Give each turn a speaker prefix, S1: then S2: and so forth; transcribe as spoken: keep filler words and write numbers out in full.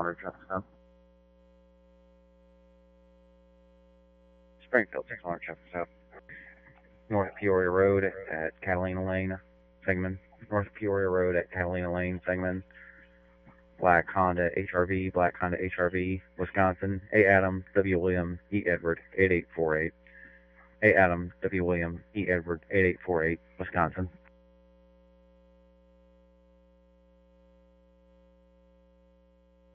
S1: hundred, traffic stop. Springfield, six hundred, traffic stop. North Peoria Road at Catalina Lane, Sigmund. North Peoria Road at Catalina Lane, Sigmund. Black Honda H R V, Black Honda H R V, Wisconsin. A. Adam, W. William, E. Edward, eight eight four eight. A. Adam, W. William, E. Edward, eight eight four eight, Wisconsin.